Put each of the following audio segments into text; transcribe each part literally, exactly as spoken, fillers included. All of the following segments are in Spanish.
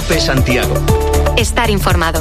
COPE Santiago. Estar informado.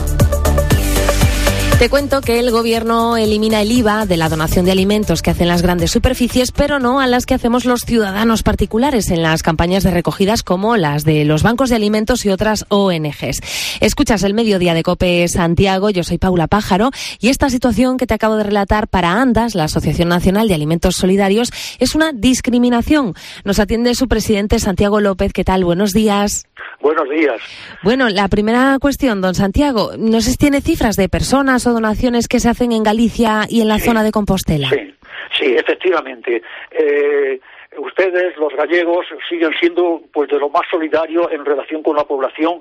Te cuento que el Gobierno elimina el I V A de la donación de alimentos que hacen las grandes superficies, pero no a las que hacemos los ciudadanos particulares en las campañas de recogidas como las de los bancos de alimentos y otras O N Ges. Escuchas el Mediodía de COPE Santiago, yo soy Paula Pájaro, y esta situación que te acabo de relatar para ANDAS, la Asociación Nacional de Alimentos Solidarios, es una discriminación. Nos atiende su presidente, Santiago López. ¿Qué tal? Buenos días. Buenos días. Bueno, la primera cuestión, don Santiago, no sé si tiene cifras de personas o donaciones que se hacen en Galicia y en la sí, zona de Compostela. Sí, sí, efectivamente. Eh, ustedes, los gallegos, siguen siendo pues de lo más solidarios en relación con la población,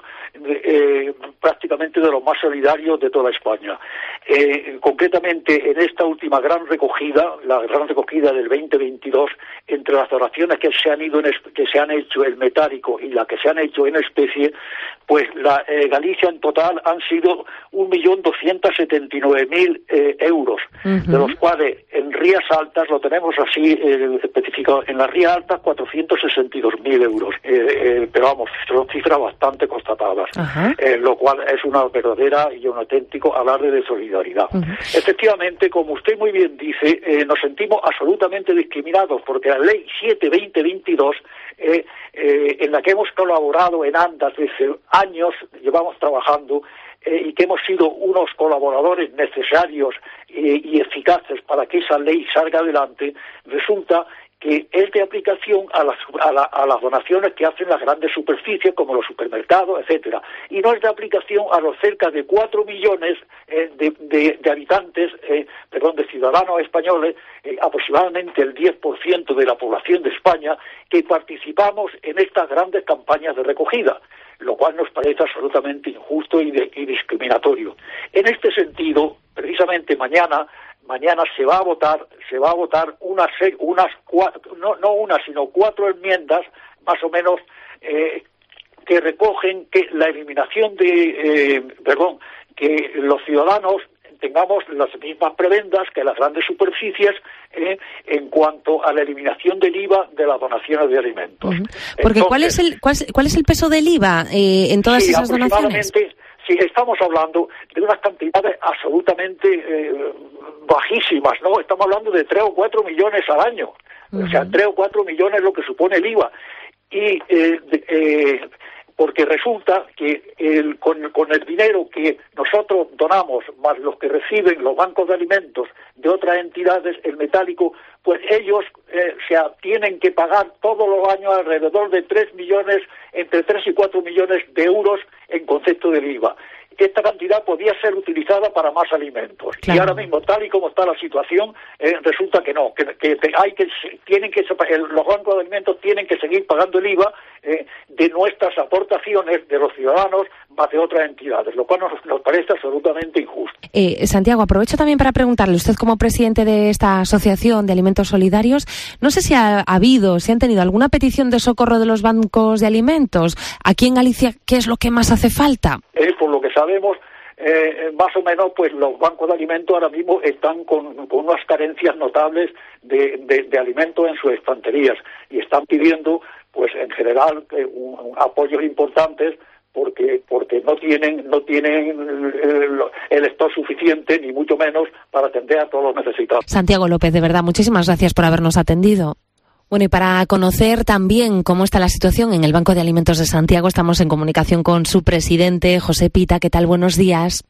eh, prácticamente de lo más solidarios de toda España. Eh, concretamente, en esta última gran recogida, la gran recogida del veinte veintidós, entre las donaciones que se han ido en, que se han hecho en metálico y las que se han hecho en especie, pues la eh, Galicia en total han sido un millón doscientos setenta y nueve mil eh, euros, uh-huh. de los cuales en Rías Altas lo tenemos así eh, especificado, en las Rías Altas cuatrocientos sesenta y dos mil euros, eh, eh, pero vamos, son cifras bastante constatadas, uh-huh. eh, lo cual es una verdadera y un auténtico alarde de solidaridad. Uh-huh. Efectivamente, como usted muy bien dice, eh, nos sentimos absolutamente discriminados porque la ley siete barra veinte veintidós, eh, eh, en la que hemos colaborado en ANDAS desde años, llevamos trabajando, eh, y que hemos sido unos colaboradores necesarios eh, y eficaces para que esa ley salga adelante, resulta que es de aplicación a las, a, la, a las donaciones que hacen las grandes superficies, como los supermercados, etcétera, y no es de aplicación a los cerca de cuatro millones eh, de, de, de habitantes, eh, perdón, de ciudadanos españoles, eh, aproximadamente el diez por ciento de la población de España, que participamos en estas grandes campañas de recogida, lo cual nos parece absolutamente injusto y, de, y discriminatorio. En este sentido, precisamente mañana, Mañana se va a votar, se va a votar unas, unas cuatro, no, no una, sino cuatro enmiendas, más o menos, eh, que recogen que la eliminación de, eh, perdón, que los ciudadanos tengamos las mismas prebendas que las grandes superficies eh, en cuanto a la eliminación del I V A de las donaciones de alimentos. Uh-huh. Porque Entonces, ¿cuál es el cuál, cuál es el peso del I V A eh, en todas sí, esas donaciones? Sí, estamos hablando de unas cantidades absolutamente eh, bajísimas, ¿no? Estamos hablando de tres o cuatro millones al año. Uh-huh. O sea, tres o cuatro millones es lo que supone el I V A. Y eh, eh, porque resulta que el, con, con el dinero que nosotros donamos, más los que reciben los bancos de alimentos de otras entidades, el metálico, pues ellos eh, o sea, tienen que pagar todos los años alrededor de tres millones, entre tres y cuatro millones de euros en concepto del I V A. Esta cantidad podía ser utilizada para más alimentos. Claro. Y ahora mismo, tal y como está la situación, eh, resulta que no, que, que hay que tienen que los bancos de alimentos tienen que seguir pagando el I V A eh, de nuestras aportaciones de los ciudadanos más de otras entidades, lo cual nos, nos parece absolutamente injusto. Eh, Santiago, aprovecho también para preguntarle, usted como presidente de esta asociación de alimentos solidarios, no sé si ha, ha habido, si han tenido alguna petición de socorro de los bancos de alimentos. Aquí en Galicia, ¿qué es lo que más hace falta? Eh, por lo que sabemos, eh, más o menos, pues los bancos de alimentos ahora mismo están con, con unas carencias notables de, de, de alimentos en sus estanterías y están pidiendo, pues en general, eh, un, un apoyos importantes porque porque no tienen no tienen el, el stock suficiente, ni mucho menos, para atender a todos los necesitados. Santiago López, de verdad, muchísimas gracias por habernos atendido. Bueno, y para conocer también cómo está la situación en el Banco de Alimentos de Santiago, estamos en comunicación con su presidente, José Pita. ¿Qué tal? Buenos días.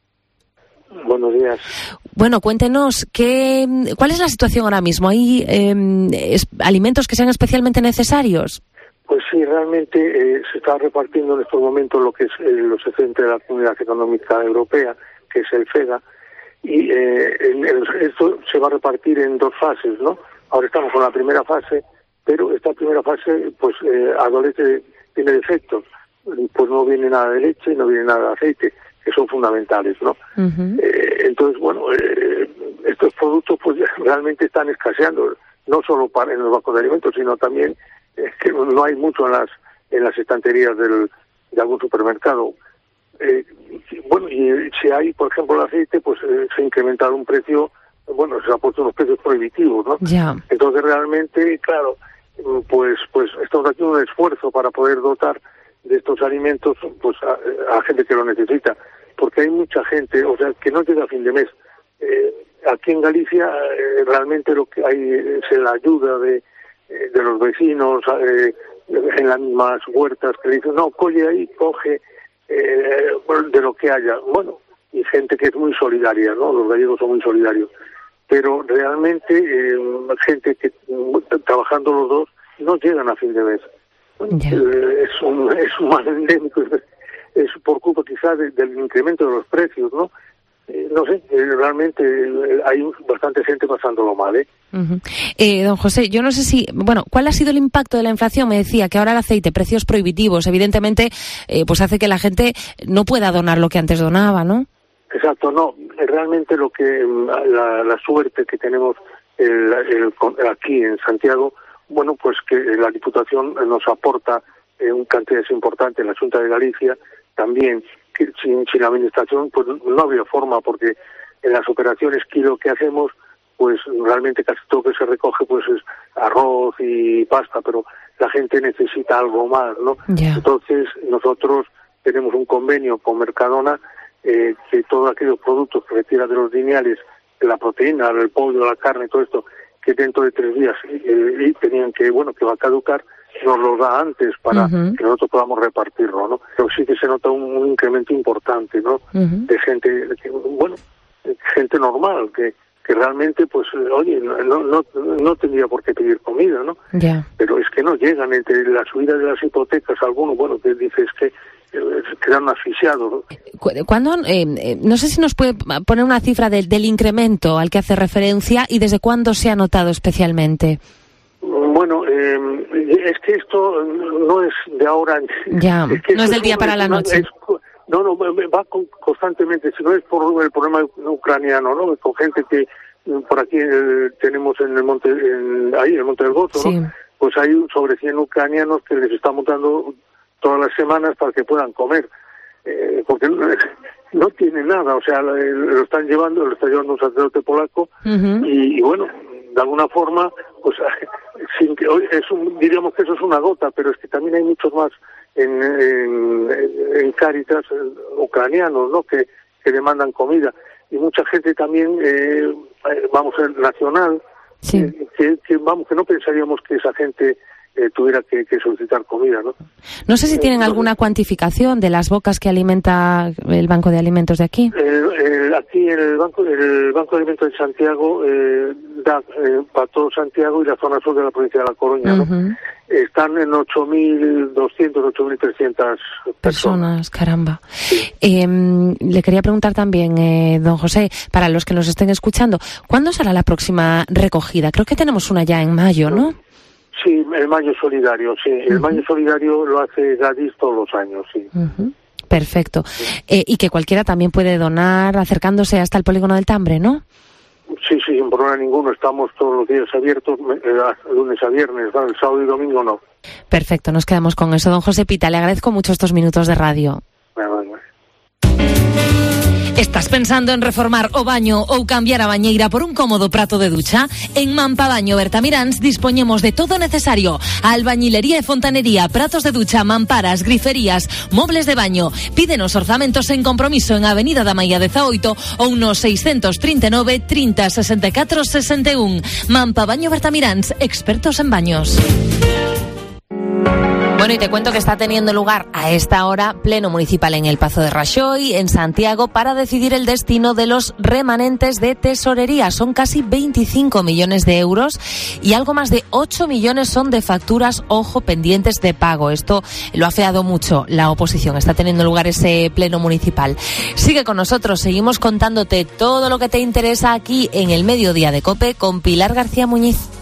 Buenos días. Bueno, cuéntenos, ¿qué, ¿cuál es la situación ahora mismo? ¿Hay eh, es, alimentos que sean especialmente necesarios? Pues sí, realmente eh, se está repartiendo en estos momentos lo que es eh, los excedentes de la Comunidad Económica Europea, que es el FEGA, y eh, el, el, esto se va a repartir en dos fases, ¿no? Ahora estamos con la primera fase, pero esta primera fase pues eh, adolece, tiene defectos, pues no viene nada de leche, no viene nada de aceite, que son fundamentales, ¿no? Uh-huh. Eh, entonces, bueno, eh, estos productos pues realmente están escaseando, no solo para en los bancos de alimentos, sino también es que no hay mucho en las en las estanterías del, de algún supermercado. Eh, bueno, y si hay, por ejemplo, el aceite, pues eh, se ha incrementado un precio, bueno, se ha puesto unos precios prohibitivos, ¿no? Yeah. Entonces, realmente, claro, pues pues estamos haciendo un esfuerzo para poder dotar de estos alimentos pues a, a gente que lo necesita, porque hay mucha gente, o sea, que no llega a fin de mes. Eh, aquí en Galicia eh, realmente lo que hay es la ayuda de, eh, de los vecinos eh, en las mismas huertas que le dicen, no, coge ahí, coge eh, de lo que haya. Bueno, y gente que es muy solidaria, ¿no? Los gallegos son muy solidarios. Pero realmente eh, gente que trabajando los dos no llegan a fin de mes. Yeah. Eh, es un es un mal endémico, es por culpa quizás de, del incremento de los precios, ¿no? Eh, no sé, eh, realmente eh, hay bastante gente pasándolo mal, ¿eh? Uh-huh. eh, don José, yo no sé si, bueno, ¿cuál ha sido el impacto de la inflación? Me decía que ahora el aceite, precios prohibitivos, evidentemente, eh, pues hace que la gente no pueda donar lo que antes donaba, ¿no? Exacto, no, realmente lo que, la, la suerte que tenemos el, el, aquí en Santiago, bueno, pues que la Diputación nos aporta eh, un cantidades importante en la Xunta de Galicia, también, que sin, sin la Administración pues no habría forma, porque en las operaciones kilo que hacemos, pues realmente casi todo que se recoge pues es arroz y pasta, pero la gente necesita algo más, ¿no? Yeah. Entonces nosotros tenemos un convenio con Mercadona eh, que todos aquellos productos que retiran de los lineales, la proteína, el pollo, la carne, todo esto, que dentro de tres días eh, y tenían que, bueno, que va a caducar, nos lo da antes para uh-huh. que nosotros podamos repartirlo, ¿no? Pero sí que se nota un, un incremento importante, ¿no? Uh-huh. De gente, que, bueno, gente normal, que que realmente, pues, oye, no no no tendría por qué pedir comida, ¿no? Yeah. Pero es que no llegan entre la subida de las hipotecas, algunos, bueno, que dices que eh, quedan asfixiados. ¿Cuándo, eh, no sé si nos puede poner una cifra del, del incremento al que hace referencia y desde cuándo se ha notado especialmente? Bueno, eh, es que esto no es de ahora. Ya, es que no es del día para la noche. Es, no, no, va constantemente, si no es por el problema ucraniano, ¿no? Con gente que por aquí eh, tenemos en el monte, en, ahí en el Monte del Gozo, sí. ¿no? Pues hay sobre cien ucranianos que les estamos dando todas las semanas para que puedan comer, eh, porque no, no tienen nada, o sea, lo están llevando, lo está llevando un sacerdote polaco, uh-huh. y, y bueno, de alguna forma, pues sin que es un, diríamos que eso es una gota, pero es que también hay muchos más en, en, en Cáritas ucranianos, ¿no? Que, que demandan comida, y mucha gente también, eh, vamos, el nacional, sí. eh, que, que vamos, que no pensaríamos que esa gente eh, tuviera que, que solicitar comida, ¿no? No sé si tienen eh, alguna cuantificación de las bocas que alimenta el Banco de Alimentos de aquí. El, el, aquí el Banco, el Banco de Alimentos de Santiago eh, da eh, para todo Santiago y la zona sur de la provincia de La Coruña, uh-huh. ¿no? Están en ocho mil doscientas, ocho mil trescientas personas. Personas, caramba. Sí. Eh, le quería preguntar también, eh, don José, para los que nos estén escuchando, ¿cuándo será la próxima recogida? Creo que tenemos una ya en mayo, ¿no? Sí, el Mayo Solidario, sí. El uh-huh. Mayo Solidario lo hace Gadis todos los años, sí. Uh-huh. Perfecto. Sí. Eh, y que cualquiera también puede donar acercándose hasta el Polígono del Tambre, ¿no? Sí, sí, sin problema ninguno. Estamos todos los días abiertos, eh, lunes a viernes, ¿no? El sábado y domingo no. Perfecto, nos quedamos con eso. Don José Pita, le agradezco mucho estos minutos de radio. Bueno, bueno. Estás pensando en reformar o baño ou cambiar a bañeira por un cómodo prato de ducha? En Mampabaño Bertamiráns dispoñemos de todo necesario: albañilería e fontanería, pratos de ducha, mamparas, griferías, mobles de baño. Pídenos orzamentos en compromiso en Avenida da Maía dezaoito ou no seiscentos trinta e nove, trinta, sesenta e catro, sesenta e un. Mampabaño Bertamiráns, expertos en baños. Bueno, y te cuento que está teniendo lugar a esta hora pleno municipal en el Pazo de Raxoi, en Santiago, para decidir el destino de los remanentes de tesorería. Son casi veinticinco millones de euros y algo más de ocho millones son de facturas, ojo, pendientes de pago. Esto lo ha afeado mucho la oposición. Está teniendo lugar ese pleno municipal. Sigue con nosotros, seguimos contándote todo lo que te interesa aquí en el Mediodía de COPE con Pilar García Muñiz.